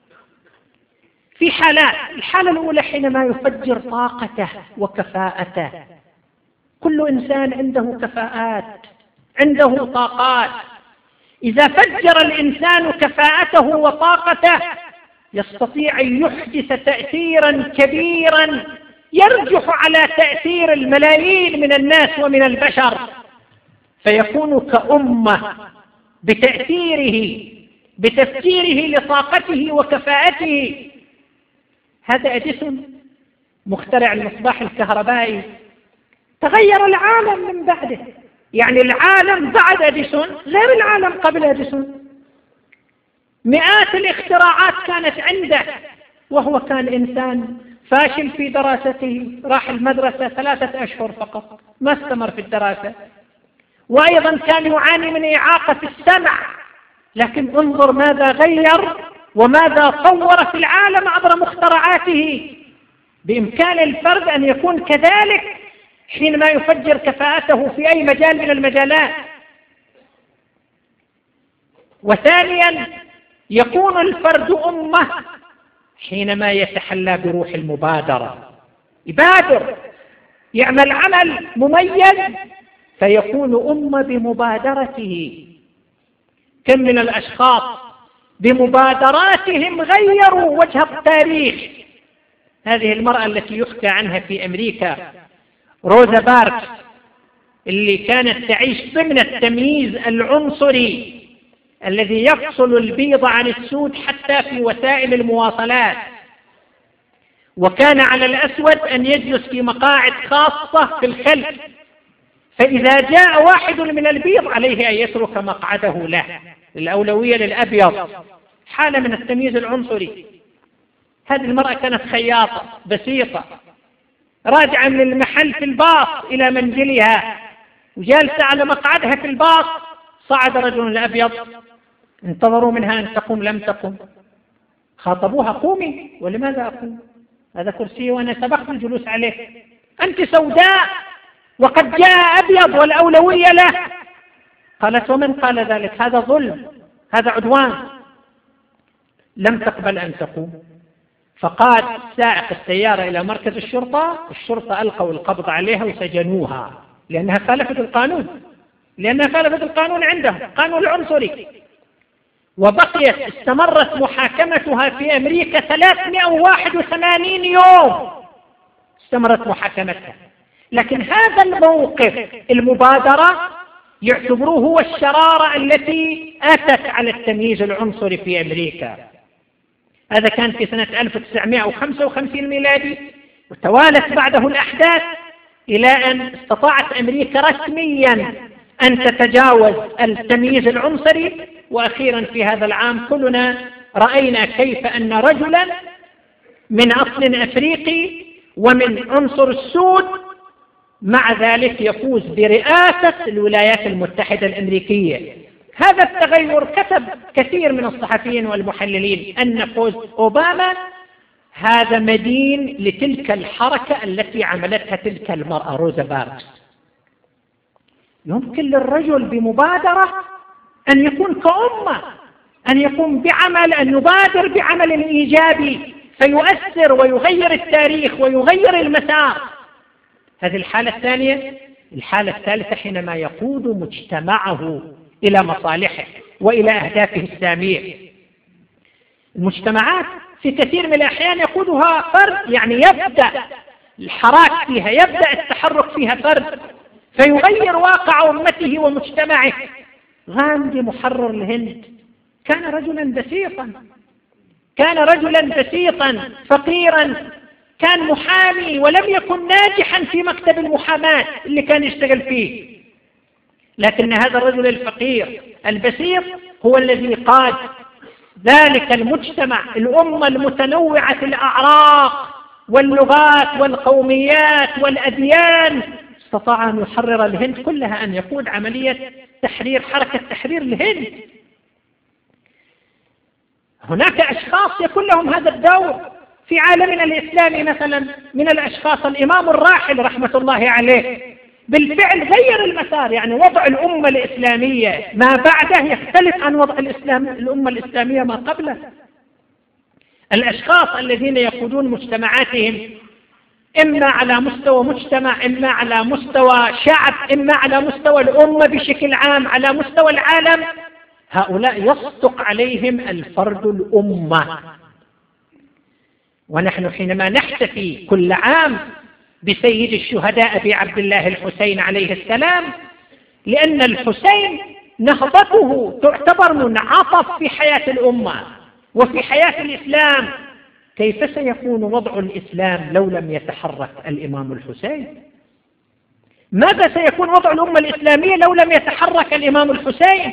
S1: في حالات. الحالة الأولى حينما يفجر طاقته وكفاءته. كل إنسان عنده كفاءات، عنده طاقات. إذا فجر الإنسان كفاءته وطاقته يستطيع أن يحدث تأثيرا كبيرا يرجح على تأثير الملايين من الناس ومن البشر، فيكون كأمة بتأثيره بتفجيره لطاقته وكفاءته. هذا أديسون مخترع المصباح الكهربائي، تغير العالم من بعده. يعني العالم بعد أديسون غير العالم قبل أديسون. مئات الاختراعات كانت عنده، وهو كان إنسان فاشل في دراسته، راح المدرسة ثلاثة أشهر فقط، ما استمر في الدراسة. وأيضا كان يعاني من إعاقة السمع، لكن انظر ماذا غير وماذا طور في العالم عبر مخترعاته. بإمكان الفرد أن يكون كذلك حينما يفجر كفاءته في أي مجال من المجالات. وثانيا يكون الفرد أمة حينما يتحلى بروح المبادرة، يبادر يعمل عمل مميز فيكون أمة بمبادرته. كم من الأشخاص بمبادراتهم غيروا وجه التاريخ. هذه المرأة التي يحكى عنها في أمريكا روزا باركس، اللي كانت تعيش ضمن التمييز العنصري الذي يفصل البيض عن السود حتى في وسائل المواصلات، وكان على الأسود أن يجلس في مقاعد خاصة في الخلف، فإذا جاء واحد من البيض عليه أن يترك مقعده له، الأولوية للأبيض، حالة من التمييز العنصري. هذه المرأة كانت خياطة بسيطة، راجعة من المحل في الباص إلى منزلها وجالسة على مقعدها في الباص، صعد رجل أبيض، انتظروا منها أن تقوم، لم تقم، خاطبوها قومي. ولماذا أقوم؟ هذا كرسي وأنا سبقت الجلوس عليه. أنت سوداء وقد جاء أبيض والأولوية له. قالت ومن قال ذلك؟ هذا ظلم، هذا عدوان. لم تقبل أن تقوم، فقاد سائق السيارة إلى مركز الشرطة، الشرطة ألقوا القبض عليها وسجنوها لأنها خالفت القانون، لأنها خالفت القانون عندهم، قانون العنصري. وبقيت استمرت محاكمتها في أمريكا ثلاثمائة وواحد وثمانين يوم استمرت محاكمتها. لكن هذا الموقف، المبادرة، يعتبروه هو الشرارة التي أتت على التمييز العنصري في أمريكا. هذا كان في سنة ألف وتسعمائة وخمسة وخمسين ميلادي، وتوالت بعده الأحداث إلى أن استطاعت أمريكا رسميا أن تتجاوز التمييز العنصري. وأخيرا في هذا العام كلنا رأينا كيف أن رجلا من أصل أفريقي ومن عنصر السود مع ذلك يفوز برئاسة الولايات المتحدة الأمريكية. هذا التغير كتب كثير من الصحفيين والمحللين أن فوز أوباما هذا مدين لتلك الحركة التي عملتها تلك المرأة روزا باركس. يمكن للرجل بمبادرة أن يكون كأمة، أن يقوم بعمل، أن يبادر بعمل إيجابي فيؤثر ويغير التاريخ ويغير المسار. هذه الحالة الثانية. الحالة الثالثة حينما يقود مجتمعه إلى مصالحه وإلى أهدافه السامية. المجتمعات في كثير من الأحيان يقودها فرد، يعني يبدأ الحراك فيها، يبدأ التحرك فيها فرد فيغير واقع أمته ومجتمعه. غاندي محرر الهند كان رجلا بسيطا، كان رجلا بسيطا فقيرا، كان محامي ولم يكن ناجحا في مكتب المحاماة اللي كان يشتغل فيه، لكن هذا الرجل الفقير البسيط هو الذي قاد ذلك المجتمع، الأمة المتنوعة الأعراق واللغات والقوميات والأديان. استطاع أن يحرر الهند كلها، أن يقود عملية تحرير، حركة تحرير الهند. هناك أشخاص يكون لهم هذا الدور في عالمنا الإسلامي، مثلا من الأشخاص الإمام الراحل رحمة الله عليه بالفعل غير المسار، يعني وضع الأمة الإسلامية ما بعده يختلف عن وضع الإسلام الأمة الإسلامية ما قبله. الأشخاص الذين يقودون مجتمعاتهم إما على مستوى مجتمع، إما على مستوى شعب، إما على مستوى الأمة بشكل عام، على مستوى العالم، هؤلاء يصدق عليهم الفرد الأمة. ونحن حينما نحتفي كل عام بسيد الشهداء أبي عبد الله الحسين عليه السلام، لأن الحسين نهضته تعتبر منعطف في حياة الأمة وفي حياة الإسلام. كيف سيكون وضع الإسلام لو لم يتحرك الإمام الحسين؟ ماذا سيكون وضع الأمة الإسلامية لو لم يتحرك الإمام الحسين؟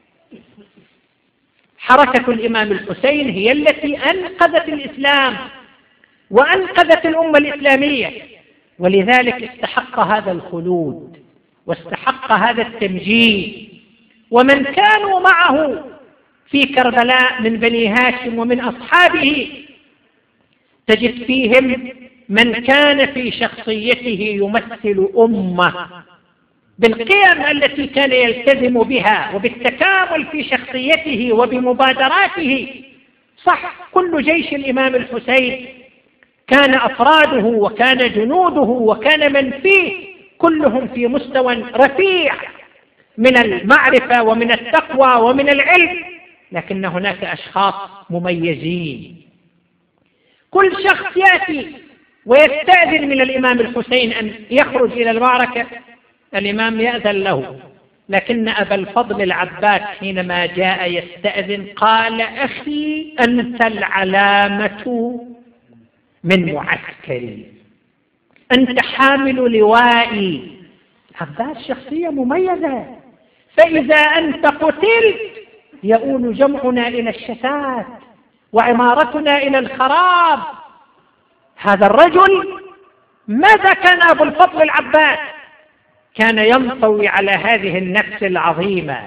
S1: حركة الإمام الحسين هي التي أنقذت الإسلام وأنقذت الأمة الإسلامية، ولذلك استحق هذا الخلود واستحق هذا التمجيد. ومن كانوا معه في كربلاء من بني هاشم ومن أصحابه تجد فيهم من كان في شخصيته يمثل أمة بالقيم التي كان يلتزم بها وبالتكامل في شخصيته وبمبادراته. صح، كل جيش الإمام الحسين كان أفراده وكان جنوده وكان من فيه كلهم في مستوى رفيع من المعرفة ومن التقوى ومن العلم، لكن هناك أشخاص مميزين. كل شخص يأتي ويستأذن من الإمام الحسين أن يخرج إلى المعركة، الإمام يأذن له، لكن أبا الفضل العباس حينما جاء يستأذن قال: أخي أنت العلامة من معسكري، أنت حامل لوائي. العباس شخصية مميزة، فإذا أنت قتلت يؤول جمعنا إلى الشتات وعمارتنا إلى الخراب. هذا الرجل ماذا كان أبو الفضل العباس؟ كان ينطوي على هذه النفس العظيمة،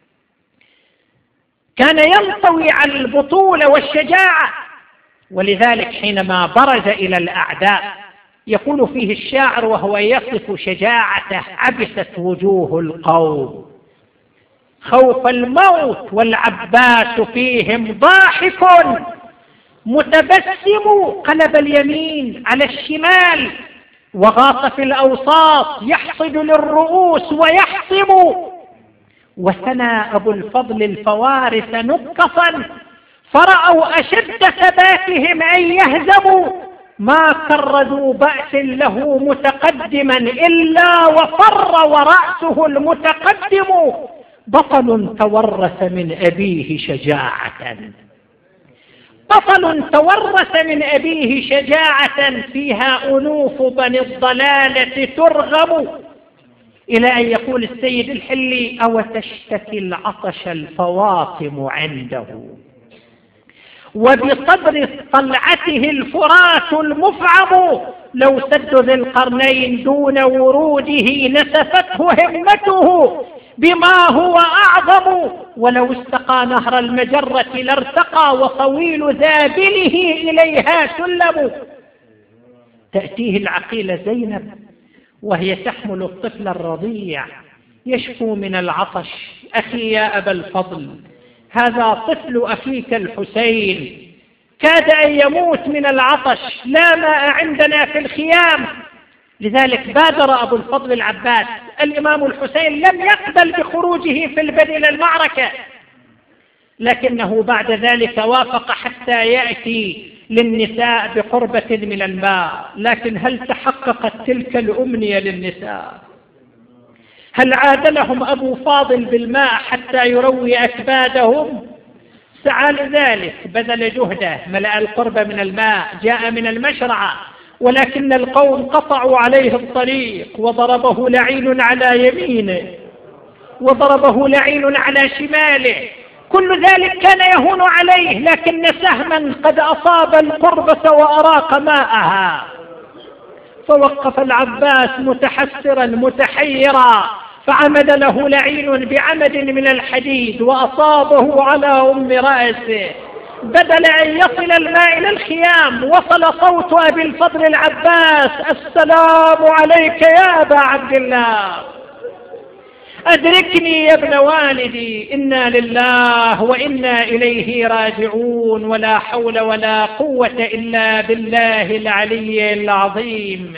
S1: كان ينطوي على البطولة والشجاعة. ولذلك حينما برز إلى الأعداء يقول فيه الشاعر وهو يصف شجاعته: عبست وجوه القوم خوف الموت والعباس فيهم ضاحك متبسم، قلب اليمين على الشمال وغاص في الأوساط يحصد للرؤوس ويحسم. وثنى أبو الفضل الفوارس نكصا فرأوا أشد ثباتهم أن يهزموا، ما كردوا بأس له متقدما إلا وفر ورأسه المتقدم. بطل تورث من أبيه شجاعة، بطل تورث من أبيه شجاعة فيها أنوف بني الضلالة ترغم. إلى أن يقول السيد الحلي: أو تشتكي العطش الفواطم عنده وبصدر طلعته الفرات المفعم، لو سد ذي القرنين دون وروده نسفته همته بما هو أعظم، ولو استقى نهر المجرة لارتقى وطويل ذابله إليها سلم. تأتيه العقيلة زينب وهي تحمل الطفل الرضيع يشكو من العطش: أخي يا أبا الفضل، هذا طفل أخيك الحسين كاد أن يموت من العطش، لا ماء عندنا في الخيام. لذلك بادر أبو الفضل العباس. الإمام الحسين لم يقبل بخروجه في البدء إلى المعركة، لكنه بعد ذلك وافق حتى يأتي للنساء بقربة من الماء. لكن هل تحققت تلك الأمنية للنساء؟ هل عاد لهم أبو فاضل بالماء حتى يروي أكبادهم؟ سعى لذلك، بذل جهده، ملأ القرب من الماء، جاء من المشرعة، ولكن القوم قطعوا عليه الطريق وضربه لعين على يمينه وضربه لعين على شماله. كل ذلك كان يهون عليه، لكن سهما قد أصاب القربة وأراق ماءها، فوقف العباس متحسرا متحيرا، فعمد له لعين بعمد من الحديد وأصابه على أم رأسه. بدل أن يصل الماء إلى الخيام وصل صوت أبي الفضل العباس: السلام عليك يا أبا عبد الله، أدركني يا ابن والدي، إنا لله وإنا إليه راجعون، ولا حول ولا قوة إلا بالله العلي العظيم.